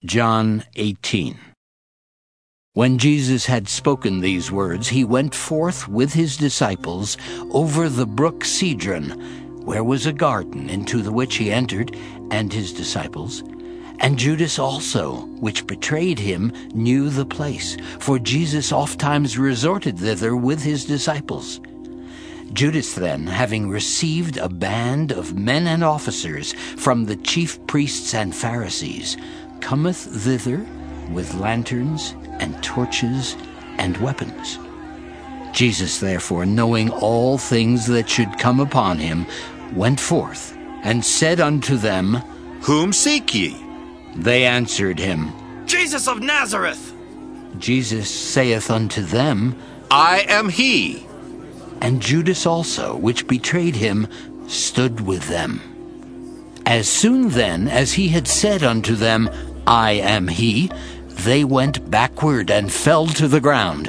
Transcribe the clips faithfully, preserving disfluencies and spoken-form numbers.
John eighteen. When Jesus had spoken these words, he went forth with his disciples over the brook Cedron, where was a garden, into the which he entered, and his disciples. And Judas also, which betrayed him, knew the place, for Jesus ofttimes resorted thither with his disciples. Judas then, having received a band of men and officers from the chief priests and Pharisees, cometh thither with lanterns and torches and weapons. Jesus therefore, knowing all things that should come upon him, went forth, and said unto them, Whom seek ye? They answered him, Jesus of Nazareth. Jesus saith unto them, I am he. And Judas also, which betrayed him, stood with them. As soon then as he had said unto them, I am he, they went backward and fell to the ground.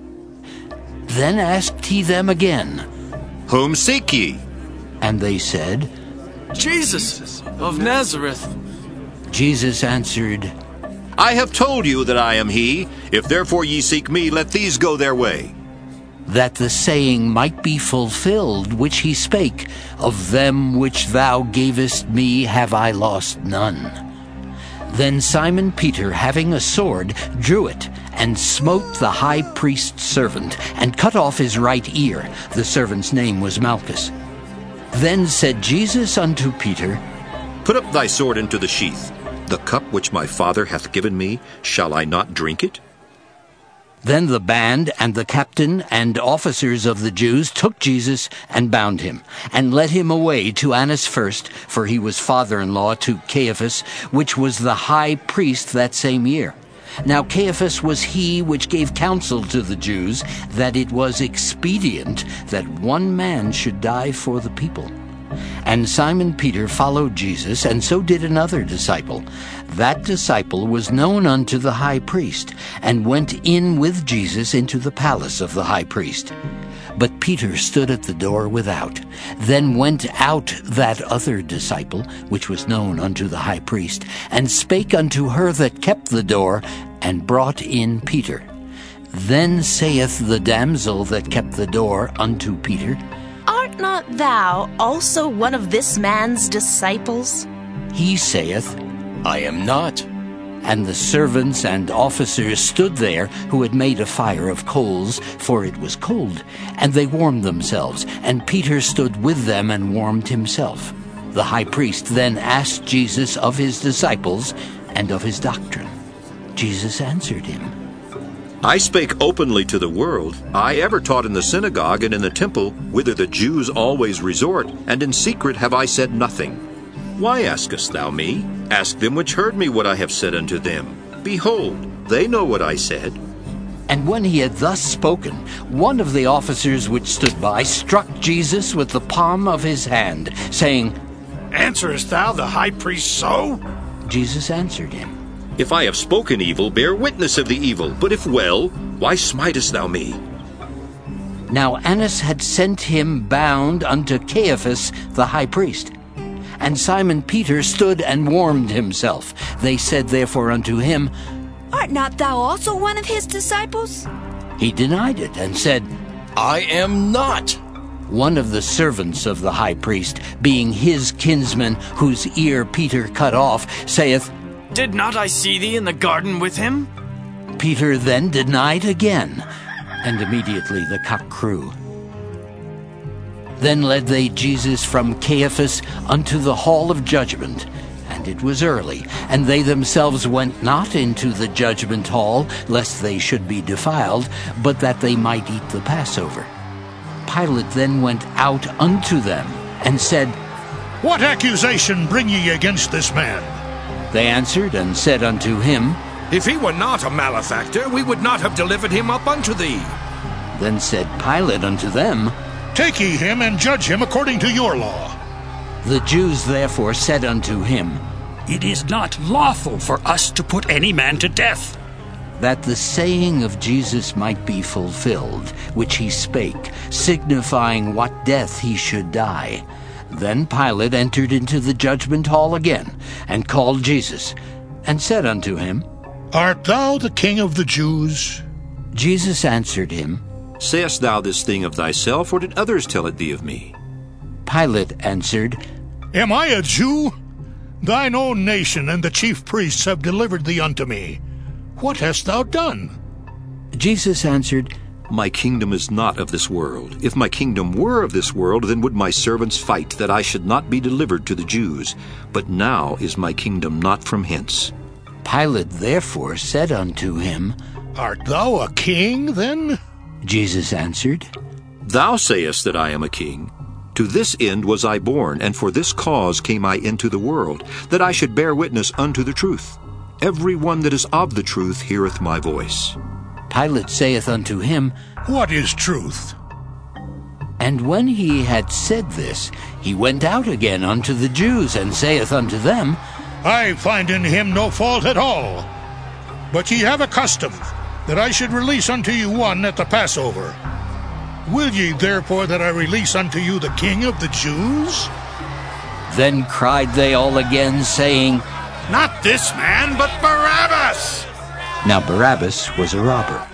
Then asked he them again, Whom seek ye? And they said, Jesus of Nazareth. Jesus answered, I have told you that I am he. If therefore ye seek me, let these go their way. that the saying might be fulfilled which he spake, Of them which thou gavest me have I lost none. Then Simon Peter, having a sword, drew it, and smote the high priest's servant, and cut off his right ear. The servant's name was Malchus. Then said Jesus unto Peter, Put up thy sword into the sheath. The cup which my Father hath given me, shall I not drink it? Then the band and the captain and officers of the Jews took Jesus and bound him, and led him away to Annas first, for he was father-in-law to Caiaphas, which was the high priest that same year. Now Caiaphas was he which gave counsel to the Jews, that it was expedient that one man should die for the people. And Simon Peter followed Jesus, and so did another disciple. That disciple was known unto the high priest, and went in with Jesus into the palace of the high priest. But Peter stood at the door without. Then went out that other disciple, which was known unto the high priest, and spake unto her that kept the door, and brought in Peter. Then saith the damsel that kept the door unto Peter, Art not thou also one of this man's disciples? He saith, I am not. And the servants and officers stood there, who had made a fire of coals, for it was cold, and they warmed themselves, and Peter stood with them and warmed himself. The high priest then asked Jesus of his disciples and of his doctrine. Jesus answered him, I spake openly to the world. I ever taught in the synagogue and in the temple, whither the Jews always resort, and in secret have I said nothing. Why askest thou me? Ask them which heard me what I have said unto them. Behold, they know what I said. And when he had thus spoken, one of the officers which stood by struck Jesus with the palm of his hand, saying, Answerest thou the high priest so? Jesus answered him, If I have spoken evil, bear witness of the evil. But if well, why smitest thou me? Now Annas had sent him bound unto Caiaphas the high priest. And Simon Peter stood and warmed himself. They said therefore unto him, Art not thou also one of his disciples? He denied it, and said, I am not. One of the servants of the high priest, being his kinsman, whose ear Peter cut off, saith, Did not I see thee in the garden with him? Peter then denied again, and immediately the cock crew. Then led they Jesus from Caiaphas unto the hall of judgment, and it was early, and they themselves went not into the judgment hall, lest they should be defiled, but that they might eat the Passover. Pilate then went out unto them, and said, What accusation bring ye against this man? They answered and said unto him, If he were not a malefactor, we would not have delivered him up unto thee. Then said Pilate unto them, Take ye him and judge him according to your law. The Jews therefore said unto him, It is not lawful for us to put any man to death. that the saying of Jesus might be fulfilled, which he spake, signifying what death he should die. Then Pilate entered into the judgment hall again, and called Jesus. and said unto him, Art thou the King of the Jews? Jesus answered him, Sayest thou this thing of thyself, or did others tell it thee of me? Pilate answered, Am I a Jew? Thine own nation and the chief priests have delivered thee unto me. What hast thou done? Jesus answered, My kingdom is not of this world. If my kingdom were of this world, then would my servants fight, that I should not be delivered to the Jews. But now is my kingdom not from hence. Pilate therefore said unto him, Art thou a king, then? Jesus answered, Thou sayest that I am a king. To this end was I born, and for this cause came I into the world, that I should bear witness unto the truth. Every one that is of the truth heareth my voice. Pilate saith unto him, What is truth? And when he had said this, he went out again unto the Jews, and saith unto them, I find in him no fault at all. But ye have a custom, that I should release unto you one at the Passover. Will ye therefore that I release unto you the King of the Jews? Then cried they all again, saying, Not this man, but Barabbas! Now Barabbas was a robber.